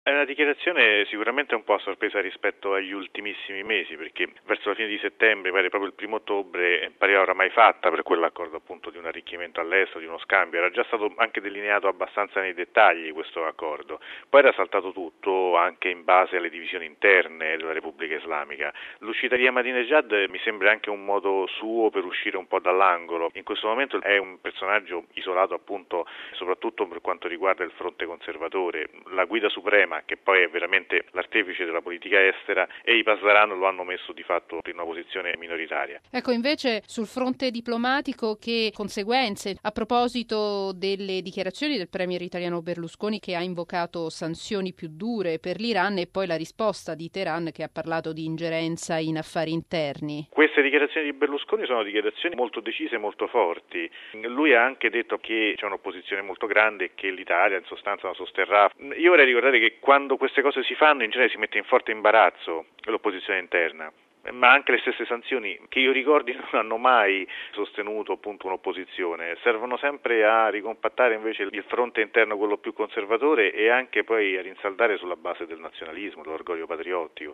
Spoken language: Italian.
È una dichiarazione sicuramente un po' a sorpresa rispetto agli ultimissimi mesi, perché verso la fine di settembre, pare proprio il 1° ottobre, pareva oramai fatta per quell'accordo appunto di un arricchimento all'estero, di uno scambio, era già stato anche delineato abbastanza nei dettagli questo accordo, poi era saltato tutto anche in base alle divisioni interne della Repubblica Islamica. L'uscita di Ahmadinejad mi sembra anche un modo suo per uscire un po' dall'angolo, in questo momento è un personaggio isolato appunto soprattutto per quanto riguarda il fronte conservatore, la guida suprema che poi è veramente l'artefice della politica estera, e i Pasdaran lo hanno messo di fatto in una posizione minoritaria. Ecco, invece sul fronte diplomatico che conseguenze, a proposito delle dichiarazioni del premier italiano Berlusconi che ha invocato sanzioni più dure per l'Iran e poi la risposta di Teheran che ha parlato di ingerenza in affari interni? Queste dichiarazioni di Berlusconi sono dichiarazioni molto decise e molto forti. Lui ha anche detto che c'è un'opposizione molto grande e che l'Italia in sostanza la sosterrà. Io vorrei ricordare che quando queste cose si fanno in genere si mette in forte imbarazzo l'opposizione interna, ma anche le stesse sanzioni, che io ricordi non hanno mai sostenuto appunto un'opposizione, servono sempre a ricompattare invece il fronte interno, quello più conservatore, e anche poi a rinsaldare sulla base del nazionalismo, dell'orgoglio patriottico.